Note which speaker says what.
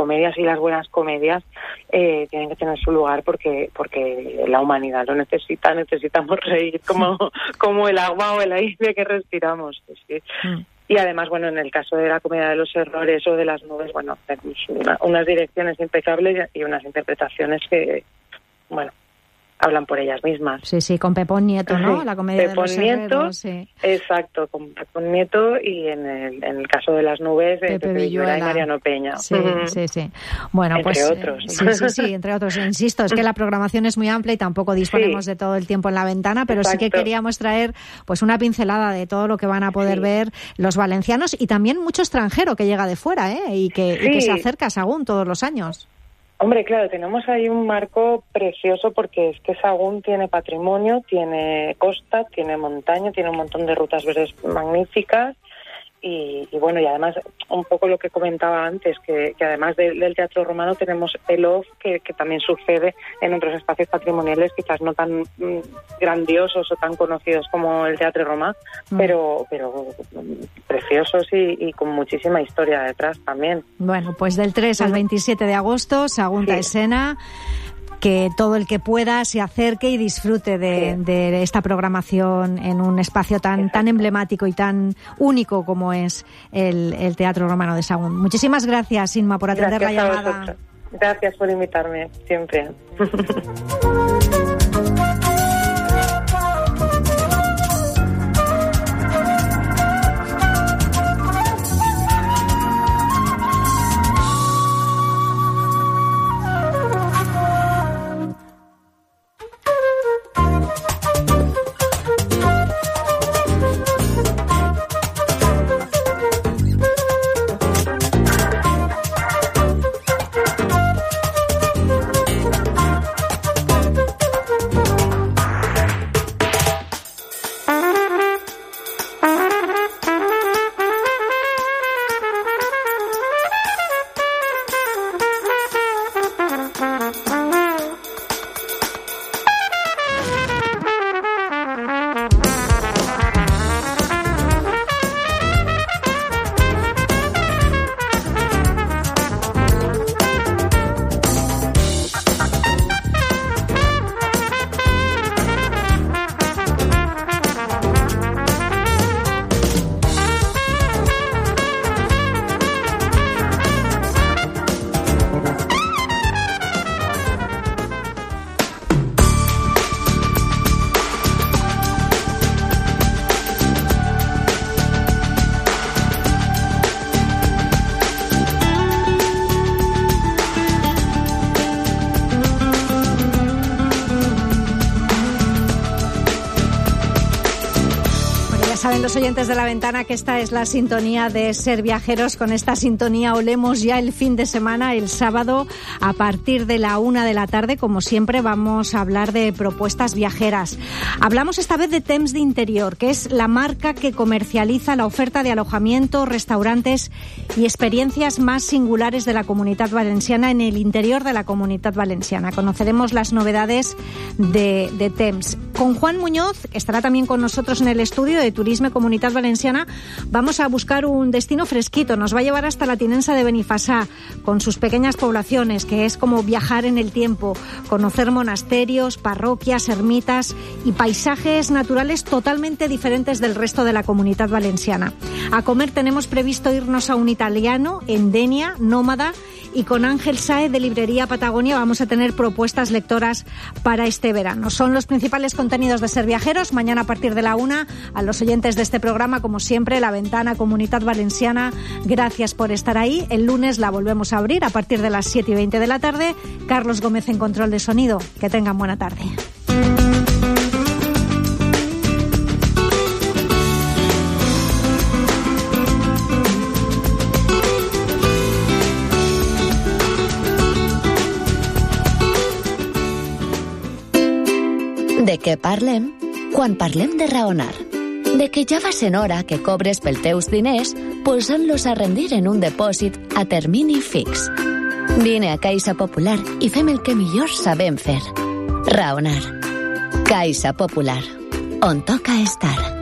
Speaker 1: comedias y las buenas comedias tienen que tener su lugar porque la humanidad lo necesitamos reír como el agua o el aire que respiramos. Sí. Y además, bueno, en el caso de la comedia de los errores o de las nubes, bueno, tenemos unas direcciones impecables y unas interpretaciones que, bueno, hablan por ellas mismas.
Speaker 2: Sí, con Pepón Nieto, ¿no? La comedia
Speaker 1: Pepón
Speaker 2: de los
Speaker 1: Nieto,
Speaker 2: herreros, sí.
Speaker 1: Exacto, con Pepón Nieto, y en el caso de las nubes, Pepe Villuela y Mariano Peña.
Speaker 2: Sí. Bueno,
Speaker 1: entre
Speaker 2: pues
Speaker 1: otros.
Speaker 2: Sí, entre otros. Insisto, es que la programación es muy amplia y tampoco disponemos de todo el tiempo en la ventana, pero sí que queríamos traer pues una pincelada de todo lo que van a poder ver los valencianos y también mucho extranjero que llega de fuera, y que se acerca a Sahagún todos los años.
Speaker 1: Hombre, claro, tenemos ahí un marco precioso porque es que Sahagún tiene patrimonio, tiene costa, tiene montaña, tiene un montón de rutas verdes magníficas y bueno, y además un poco lo que comentaba antes, que además del Teatro Romano tenemos el OFF que también sucede en otros espacios patrimoniales quizás no tan grandiosos o tan conocidos como el Teatro Romano, pero preciosos y con muchísima historia detrás también.
Speaker 2: Bueno, pues del 3 al 27 de agosto, Sahagún ta Escena, que todo el que pueda se acerque y disfrute de esta programación en un espacio tan emblemático y tan único como es el Teatro Romano de Sahagún. Muchísimas gracias, Inma, por atender la llamada.
Speaker 1: Gracias por invitarme, siempre.
Speaker 2: Saben los oyentes de La Ventana que esta es la sintonía de Ser Viajeros. Con esta sintonía olemos ya el fin de semana, el sábado, a partir de la 1 de la tarde. Como siempre, vamos a hablar de propuestas viajeras. Hablamos esta vez de Temps d'Interior, que es la marca que comercializa la oferta de alojamiento, restaurantes y experiencias más singulares de la Comunitat Valenciana en el interior de la Comunitat Valenciana. Conoceremos las novedades de Temps. Con Juan Muñoz, que estará también con nosotros en el estudio de Turismo y Comunitat Valenciana, vamos a buscar un destino fresquito. Nos va a llevar hasta la Tinença de Benifassà, con sus pequeñas poblaciones, que es como viajar en el tiempo, conocer monasterios, parroquias, ermitas y paisajes naturales totalmente diferentes del resto de la Comunitat Valenciana. A comer tenemos previsto irnos a un italiano en Denia, Nómada, y con Ángel Saez de Librería Patagonia vamos a tener propuestas lectoras para este verano. Son los principales contenidos de Ser Viajeros. Mañana a partir de la 1, a los oyentes de este programa, como siempre, La Ventana, Comunitat Valenciana, gracias por estar ahí. El lunes la volvemos a abrir a partir de las 7:20 de la tarde. Carlos Gómez en control de sonido. Que tengan buena tarde.
Speaker 3: De què parlem? Quan parlem de raonar. De que ja va sent hora que cobres pel teus diners posant-los a rendir en un depòsit a termini fix. Vine a Caixa Popular i fem el que millor sabem fer. Raonar. Caixa Popular. On toca estar.